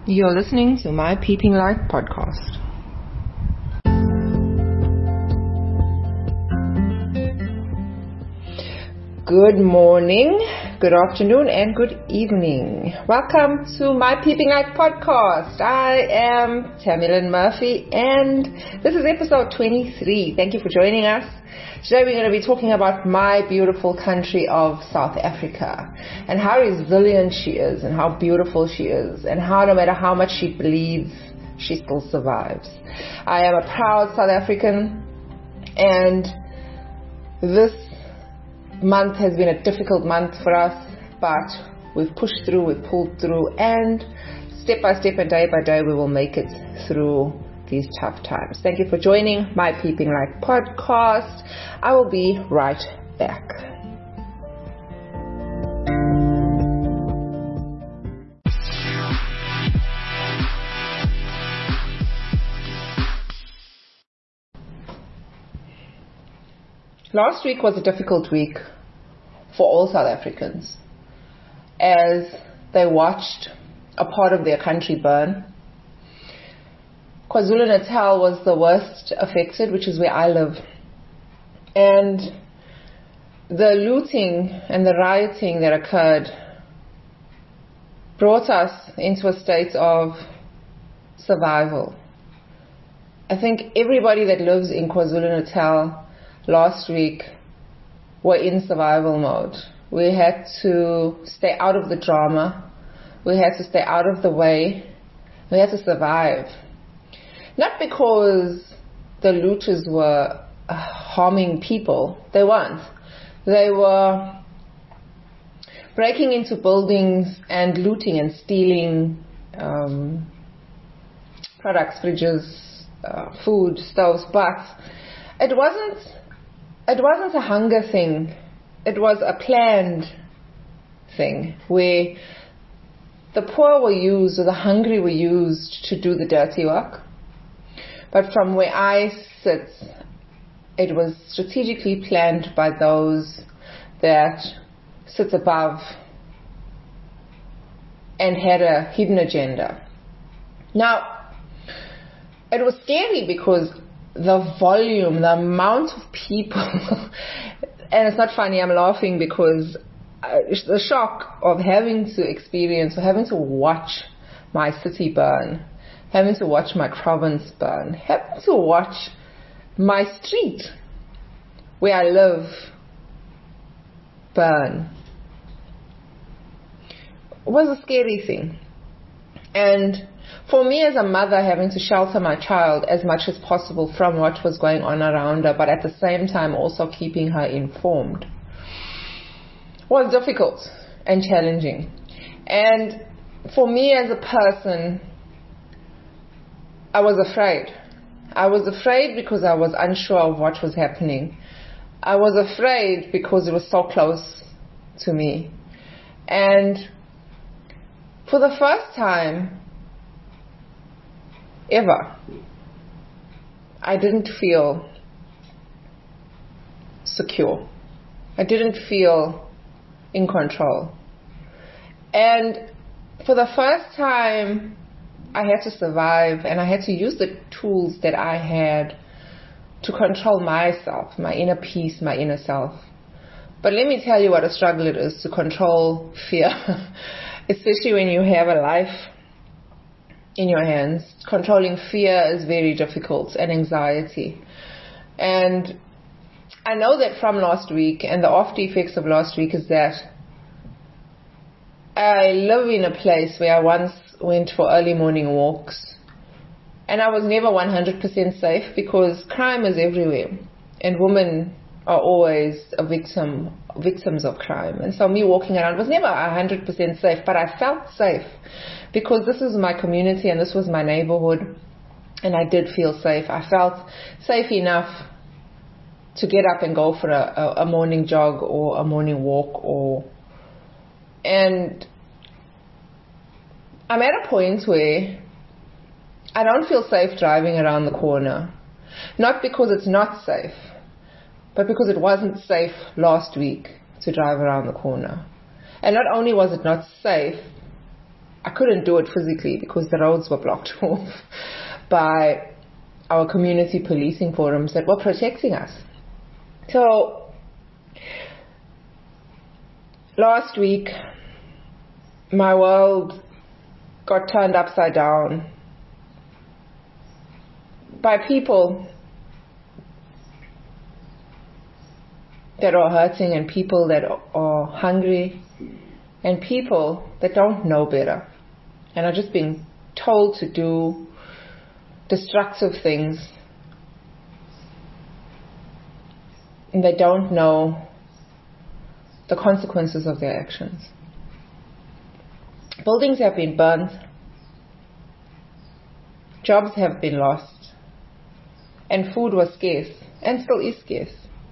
You're listening to My Peeping Light podcast. Good morning, good afternoon, and good evening. Welcome to My Peeping Light podcast. I am Tammy-Lynn Murphy, and this is episode 23. Thank you for joining us. Today we're going to be talking about my beautiful country of South Africa and how resilient she is and how beautiful she is and how no matter how much she bleeds, she still survives. I am a proud South African, and this month has been a difficult month for us, but we've pushed through, we've pulled through, and step by step and day by day we will make it through these tough times. Thank you for joining My Peeping Light podcast. I will be right back. Last week was a difficult week for all South Africans as they watched a part of their country burn. KwaZulu-Natal was the worst affected, which is where I live. And the looting and the rioting that occurred brought us into a state of survival. I think everybody that lives in KwaZulu-Natal last week were in survival mode. We had to stay out of the drama. We had to stay out of the way. We had to survive. Not because the looters were harming people. They weren't. They were breaking into buildings and looting and stealing products, fridges, food, stoves. But it wasn't a hunger thing. It was a planned thing where the poor were used or the hungry were used to do the dirty work. But from where I sit, it was strategically planned by those that sit above and had a hidden agenda. Now, it was scary because the volume, the amount of people, and it's not funny, I'm laughing because the shock of having to experience or having to watch my city burn, having to watch my province burn, having to watch my street where I live burn was a scary thing. And for me as a mother, having to shelter my child as much as possible from what was going on around her, but at the same time also keeping her informed, was difficult and challenging. And for me as a person, I was afraid. I was afraid because I was unsure of what was happening. I was afraid because it was so close to me. And for the first time ever, I didn't feel secure. I didn't feel in control. And for the first time, I had to survive, and I had to use the tools that I had to control myself, my inner peace, my inner self. But let me tell you what a struggle it is to control fear, especially when you have a life in your hands. Controlling fear is very difficult, and anxiety. And I know that from last week, and the after effects of last week is that I live in a place where I once went for early morning walks, and I was never 100% safe because crime is everywhere, and women are always victims of crime. And so me walking around was never 100% safe, but I felt safe because this is my community and this was my neighborhood, and I did feel safe. I felt safe enough to get up and go for a morning jog or a morning walk, and I'm at a point where I don't feel safe driving around the corner. Not because it's not safe, but because it wasn't safe last week to drive around the corner. And not only was it not safe, I couldn't do it physically because the roads were blocked off by our community policing forums that were protecting us. So last week, my world got turned upside down by people that are hurting and people that are hungry and people that don't know better and are just being told to do destructive things, and they don't know the consequences of their actions. Buildings have been burnt, jobs have been lost, and food was scarce and still is scarce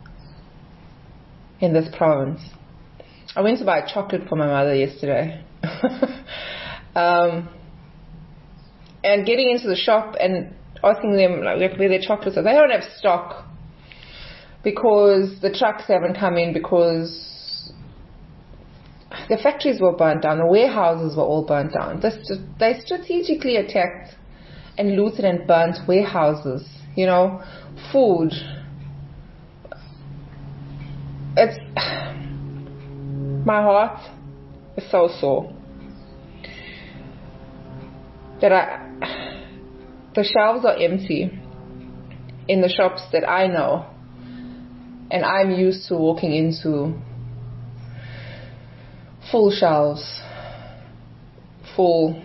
in this province. I went to buy chocolate for my mother yesterday. And getting into the shop and asking them like where their chocolates are. They don't have stock because the trucks haven't come in, because the factories were burnt down, the warehouses were all burnt down. They strategically attacked and looted and burnt warehouses, food. It's my heart is so sore that the shelves are empty in the shops that I know and I'm used to walking into. Full shelves, full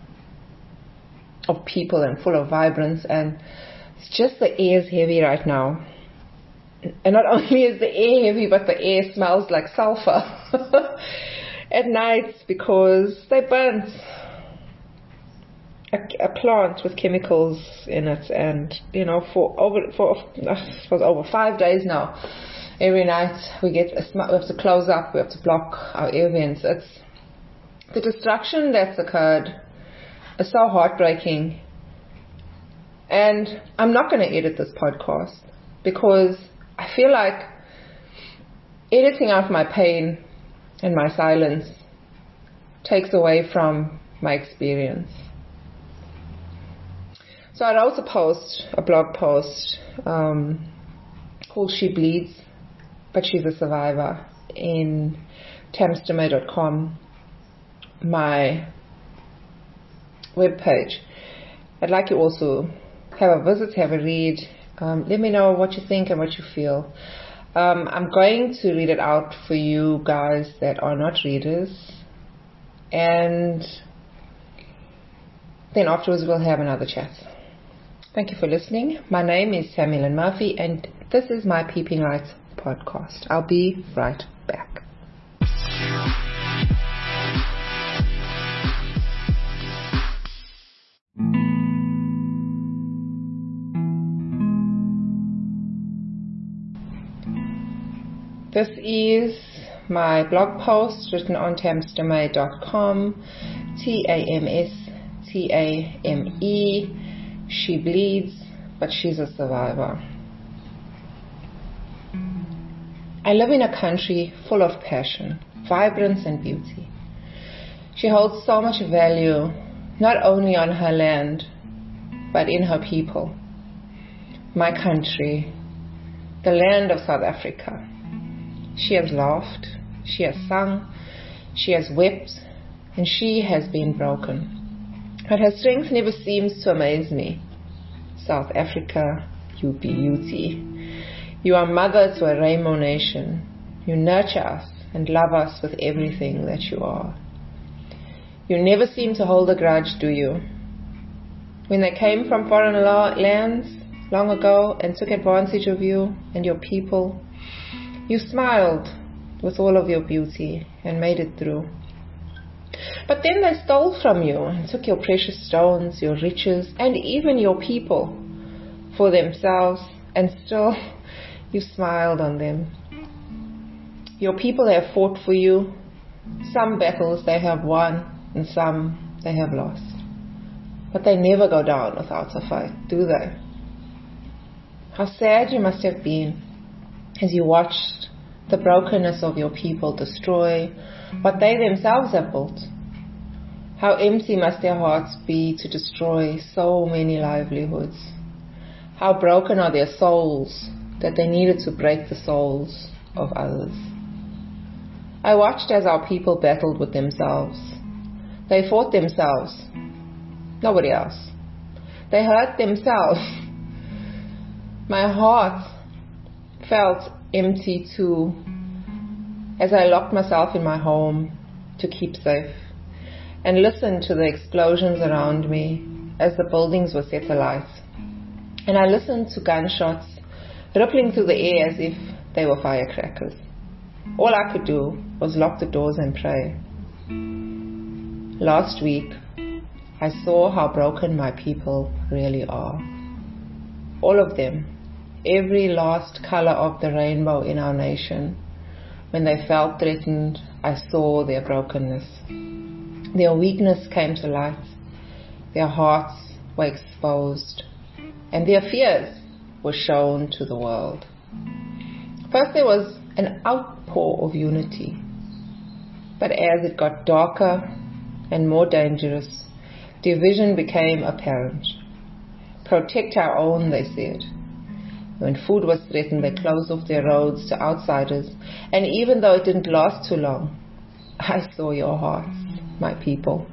of people and full of vibrance, and it's just the air is heavy right now. And not only is the air heavy, but the air smells like sulfur at night because they burnt a plant with chemicals in it, and for over 5 days now, every night we have to close up, we have to block our air vents. It's the destruction that's occurred is so heartbreaking, and I'm not going to edit this podcast because I feel like editing out my pain and my silence takes away from my experience. So I wrote a blog post called She Bleeds, but She's a Survivor, in tamstermay.com, my webpage. I'd like you also have a visit, have a read. Let me know what you think and what you feel. I'm going to read it out for you guys that are not readers, and then afterwards we'll have another chat. Thank you for listening. My name is Tamilyn Murphy, and this is my Peeping Lights podcast. I'll be right back. This is my blog post written on tamstermay.com, TAMSTAME. She bleeds, but she's a survivor. I live in a country full of passion, vibrance and beauty. She holds so much value, not only on her land, but in her people. My country, the land of South Africa. She has laughed, she has sung, she has wept, and she has been broken. But her strength never seems to amaze me. South Africa, you beauty. You are mother to a rainbow nation. You nurture us and love us with everything that you are. You never seem to hold a grudge, do you? When they came from foreign lands long ago and took advantage of you and your people, you smiled with all of your beauty and made it through. But then they stole from you and took your precious stones, your riches, and even your people for themselves, and still you smiled on them. Your people have fought for you. Some battles they have won, and some they have lost. But they never go down without a fight, do they? How sad you must have been as you watched the brokenness of your people destroy what they themselves have built. How empty must their hearts be to destroy so many livelihoods? How broken are their souls that they needed to break the souls of others? I watched as our people battled with themselves. They fought themselves, nobody else. They hurt themselves. My heart felt empty too as I locked myself in my home to keep safe and listened to the explosions around me as the buildings were set alight. And I listened to gunshots rippling through the air as if they were firecrackers. All I could do was lock the doors and pray. Last week, I saw how broken my people really are. All of them, every last color of the rainbow in our nation. When they felt threatened, I saw their brokenness. Their weakness came to light. Their hearts were exposed. And their fears were shown to the world. First there was an outpour of unity. But as it got darker and more dangerous, division became apparent. Protect our own, they said. When food was threatened, they closed off their roads to outsiders. And even though it didn't last too long, I saw your hearts, my people.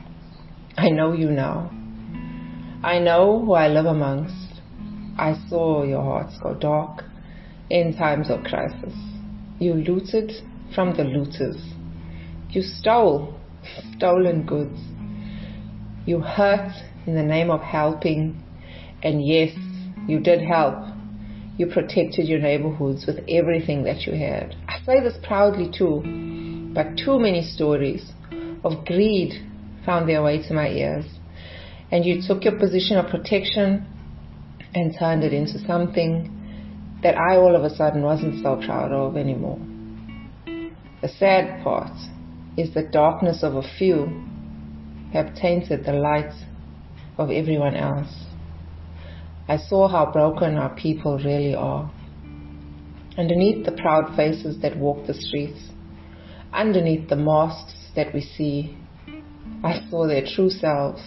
I know you now. I know who I live amongst. I saw your hearts go dark in times of crisis. You looted from the looters. You stole stolen goods. You hurt in the name of helping. And yes, you did help. You protected your neighborhoods with everything that you had. I say this proudly too, but too many stories of greed found their way to my ears. And you took your position of protection and turned it into something that I all of a sudden wasn't so proud of anymore. The sad part is the darkness of a few have tainted the light of everyone else. I saw how broken our people really are. Underneath the proud faces that walk the streets, underneath the masks that we see, I saw their true selves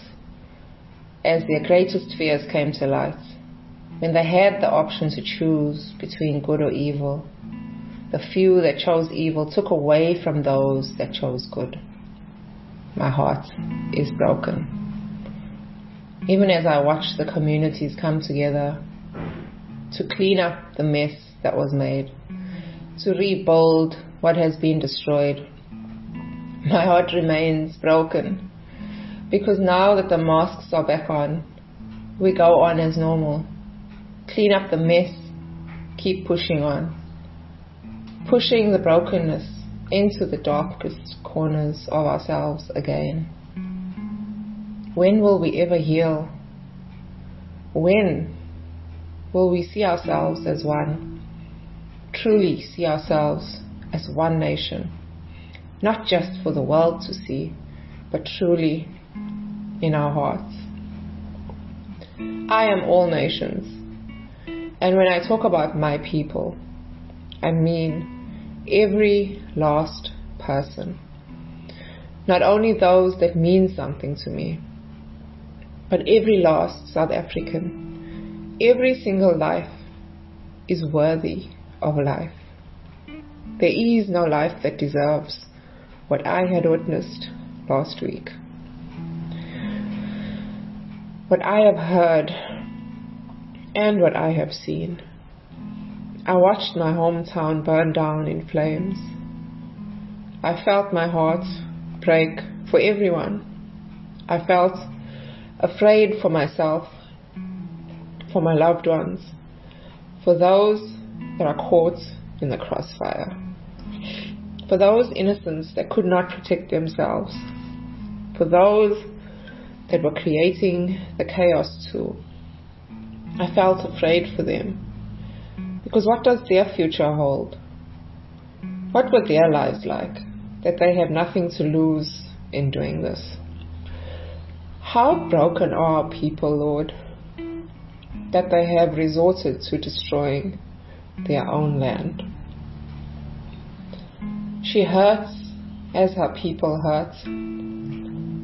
as their greatest fears came to light. When they had the option to choose between good or evil, the few that chose evil took away from those that chose good. My heart is broken. Even as I watch the communities come together to clean up the mess that was made, to rebuild what has been destroyed, my heart remains broken. Because now that the masks are back on, we go on as normal. Clean up the mess, keep pushing on. Pushing the brokenness into the darkest corners of ourselves again. When will we ever heal? When will we see ourselves as one? Truly see ourselves as one nation. Not just for the world to see, but truly in our hearts. I am all nations. And when I talk about my people, I mean every last person. Not only those that mean something to me, but every last South African. Every single life is worthy of life. There is no life that deserves what I had witnessed last week. What I have heard and what I have seen. I watched my hometown burn down in flames. I felt my heart break for everyone. I felt afraid for myself, for my loved ones, for those that are caught in the crossfire, for those innocents that could not protect themselves, for those that were creating the chaos too. I felt afraid for them, because what does their future hold? What were their lives like, that they had nothing to lose in doing this? How broken are our people, Lord, that they have resorted to destroying their own land? She hurts as her people hurt.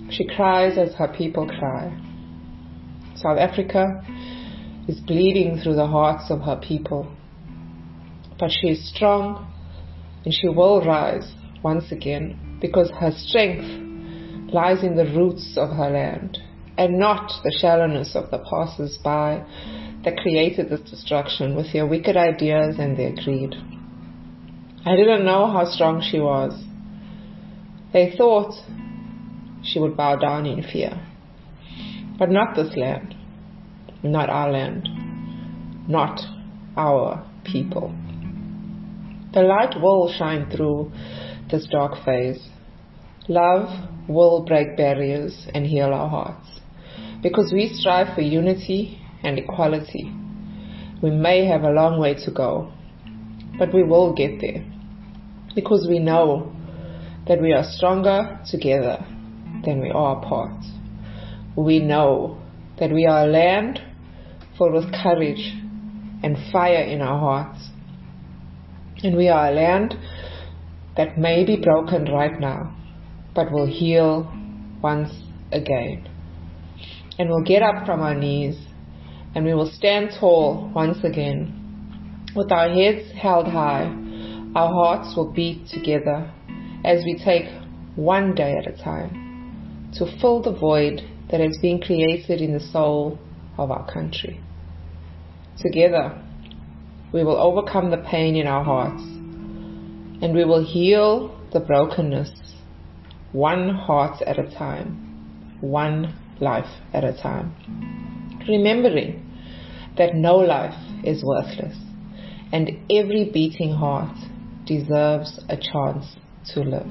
She cries as her people cry. South Africa is bleeding through the hearts of her people. But she is strong, and she will rise once again, because her strength lies in the roots of her land, and not the shallowness of the passers-by that created this destruction with their wicked ideas and their greed. I didn't know how strong she was. They thought she would bow down in fear. But not this land, not our land, not our people. The light will shine through this dark phase. Love will break barriers and heal our hearts. Because we strive for unity and equality. We may have a long way to go, but we will get there. Because we know that we are stronger together than we are apart. We know that we are a land filled with courage and fire in our hearts. And we are a land that may be broken right now, but will heal once again. And we'll get up from our knees, and we will stand tall once again. With our heads held high, our hearts will beat together as we take one day at a time to fill the void that has been created in the soul of our country. Together, we will overcome the pain in our hearts, and we will heal the brokenness, one heart at a time, one life at a time, remembering that no life is worthless, and every beating heart deserves a chance to live.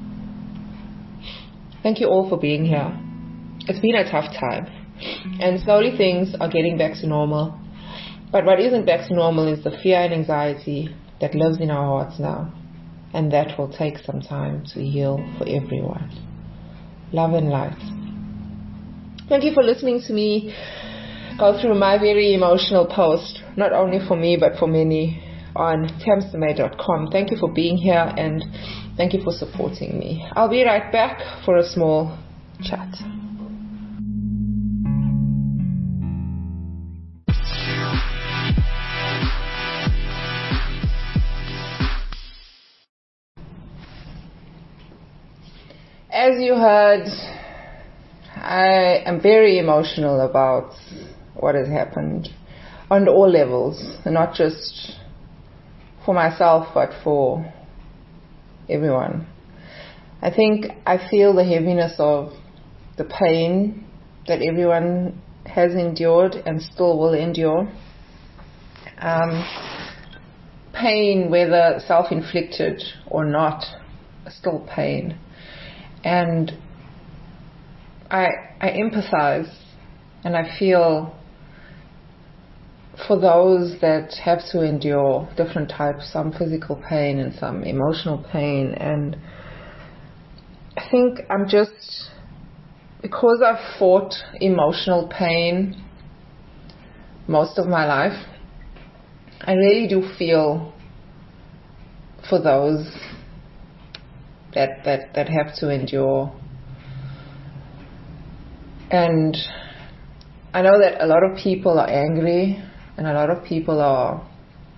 Thank you all for being here. It's been a tough time, and slowly things are getting back to normal. But what isn't back to normal is the fear and anxiety that lives in our hearts now, and that will take some time to heal for everyone. Love and light. Thank you for listening to me go through my very emotional post, not only for me but for many, on tamstamay.com. Thank you for being here, and thank you for supporting me. I'll be right back for a small chat. As you heard, I am very emotional about what has happened on all levels, not just for myself but for everyone. I think I feel the heaviness of the pain that everyone has endured and still will endure. Pain, whether self-inflicted or not, still pain. And I empathize, and I feel for those that have to endure different types, some physical pain and some emotional pain. And I think because I've fought emotional pain most of my life, I really do feel for those that have to endure. And I know that a lot of people are angry, and a lot of people are,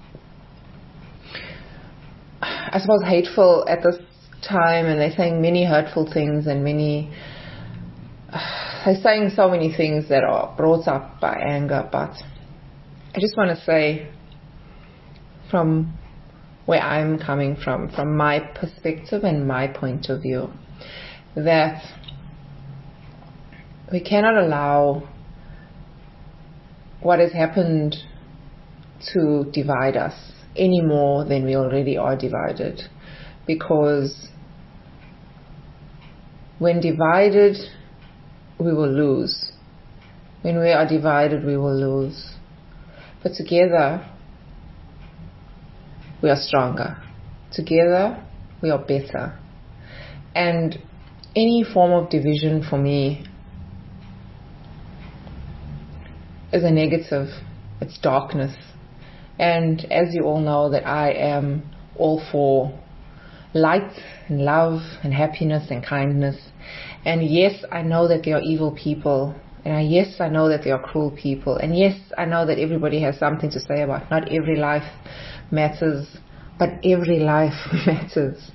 I suppose, hateful at this time, and they're saying many hurtful things, and they're saying so many things that are brought up by anger. But I just want to say, from where I'm coming from my perspective and my point of view, that we cannot allow what has happened to divide us any more than we already are divided. Because when divided, we will lose. When we are divided, we will lose. But together, we are stronger. Together, we are better. And any form of division for me is a negative. It's darkness. And as you all know, that I am all for light and love and happiness and kindness. And yes, I know that there are evil people. And yes, I know that there are cruel people. And yes, I know that everybody has something to say about not every life matters, but every life matters.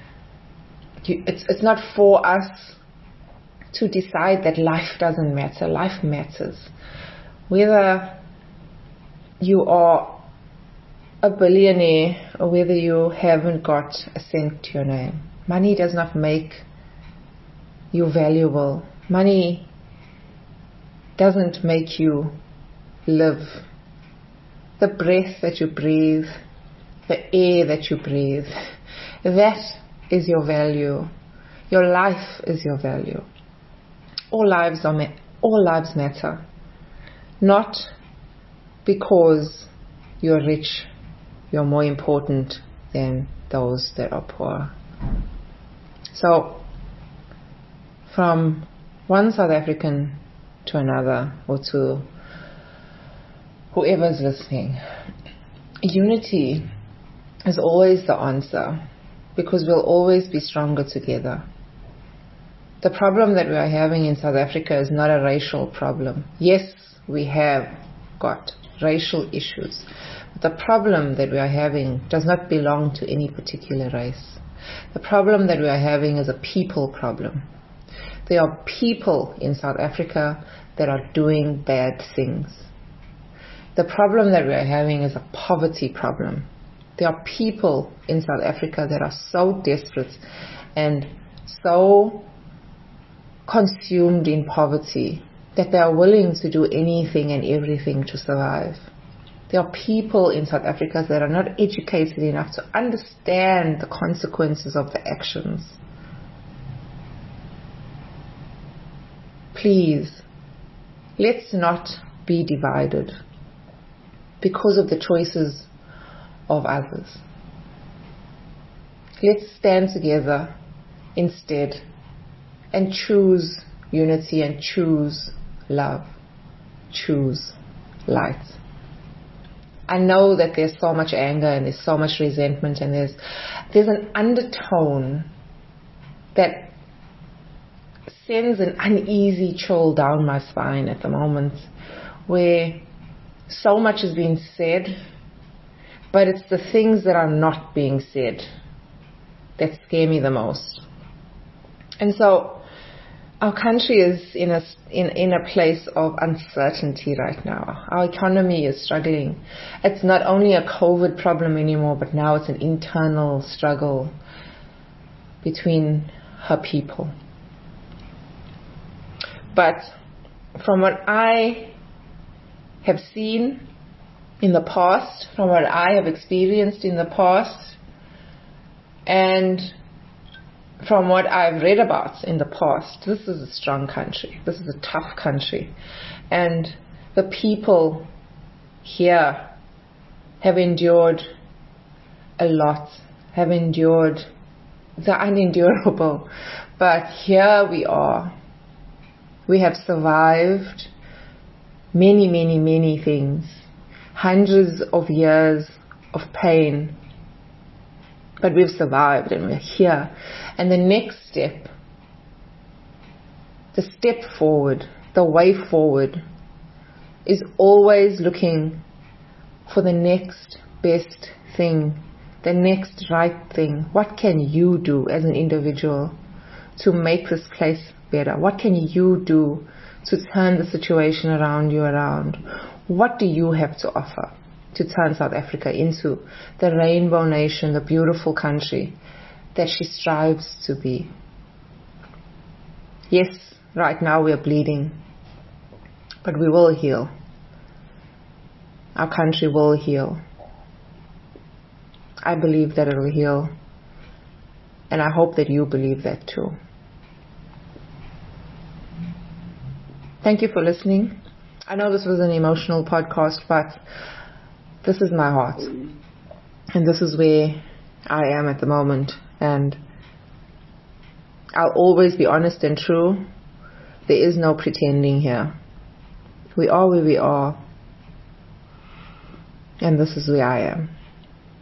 It's not for us to decide that life doesn't matter. Life matters. Whether you are a billionaire or whether you haven't got a cent to your name, money does not make you valuable. Money doesn't make you live. The breath that you breathe, the air that you breathe, that is your value. Your life is your value. All lives matter. Not because you're rich, you're more important than those that are poor. So, from one South African to another, or to whoever's listening, unity is always the answer, because we'll always be stronger together. The problem that we are having in South Africa is not a racial problem. Yes, we have got racial issues, but the problem that we are having does not belong to any particular race. The problem that we are having is a people problem. There are people in South Africa that are doing bad things. The problem that we are having is a poverty problem. There are people in South Africa that are so desperate and so consumed in poverty that they are willing to do anything and everything to survive. There are people in South Africa that are not educated enough to understand the consequences of their actions. Please, let's not be divided because of the choices of others. Let's stand together instead and choose unity and choose love. Choose light. I know that there's so much anger and there's so much resentment, and there's an undertone that sends an uneasy chill down my spine at the moment, where so much is being said, but it's the things that are not being said that scare me the most. And so our country is in a place of uncertainty right now. Our economy is struggling. It's not only a COVID problem anymore, but now it's an internal struggle between her people. But from what I have seen in the past, from what I have experienced in the past, and from what I've read about in the past, this is a strong country. This is a tough country. And the people here have endured a lot, have endured the unendurable. But here we are. We have survived many, many, many things. Hundreds of years of pain. But we've survived and we're here. And the next step, the step forward, the way forward, is always looking for the next best thing, the next right thing. What can you do as an individual to make this place better? What can you do to turn the situation around you around? What do you have to offer to turn South Africa into the rainbow nation, the beautiful country that she strives to be? Yes, right now we are bleeding, but we will heal. Our country will heal. I believe that it will heal, and I hope that you believe that too. Thank you for listening. I know this was an emotional podcast, but this is my heart, and this is where I am at the moment, and I'll always be honest and true. There is no pretending here. We are where we are, and this is where I am.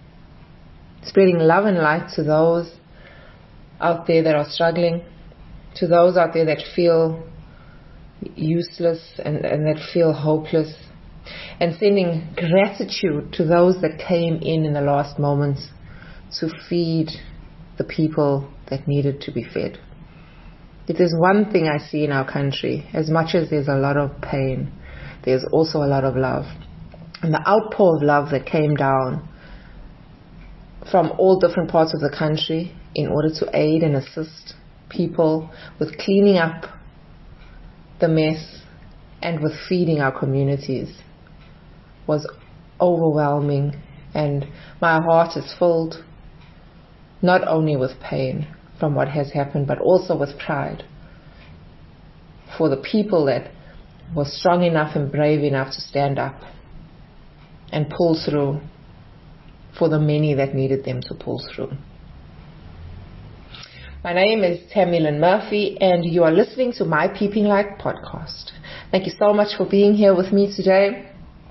Spreading love and light to those out there that are struggling, to those out there that feel useless and that feel hopeless, and sending gratitude to those that came in the last moments to feed the people that needed to be fed. If there's one thing I see in our country, as much as there's a lot of pain, there's also a lot of love. And the outpour of love that came down from all different parts of the country in order to aid and assist people with cleaning up the mess and with feeding our communities was overwhelming, and my heart is filled not only with pain from what has happened, but also with pride for the people that were strong enough and brave enough to stand up and pull through for the many that needed them to pull through. My name is Tammy Lynn Murphy, and you are listening to My Peeping Light podcast. Thank you so much for being here with me today.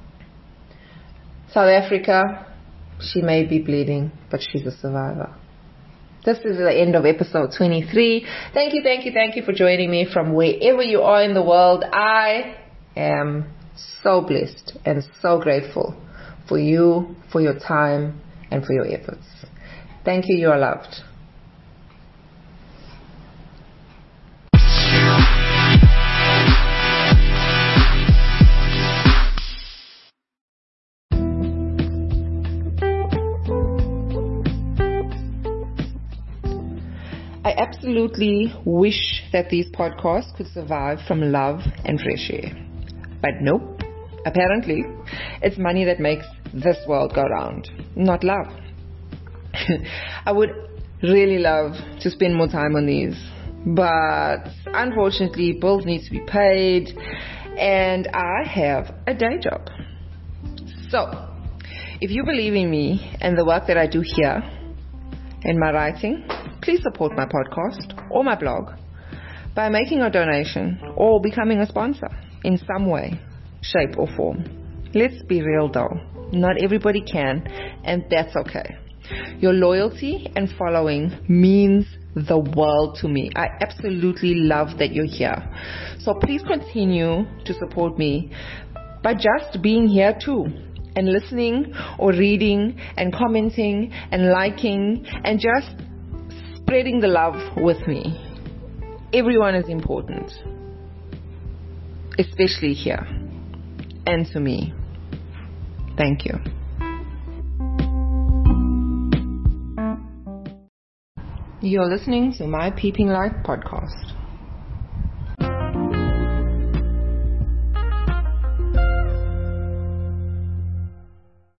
South Africa, she may be bleeding, but she's a survivor. This is the end of episode 23. Thank you for joining me from wherever you are in the world. I am so blessed and so grateful for you, for your time, and for your efforts. Thank you. You are loved. I absolutely wish that these podcasts could survive from love and fresh air. But nope. Apparently, it's money that makes this world go round, not love. I would really love to spend more time on these, but unfortunately, bills need to be paid, and I have a day job. So, if you believe in me and the work that I do here and my writing, please support my podcast or my blog by making a donation or becoming a sponsor in some way, shape or form. Let's be real though, not everybody can, and that's okay. Your loyalty and following means the world to me. I absolutely love that you're here. So please continue to support me by just being here too, and listening or reading and commenting and liking and just spreading the love with me. Everyone is important, especially here and to me. Thank you. You're listening to My Peeping Light podcast.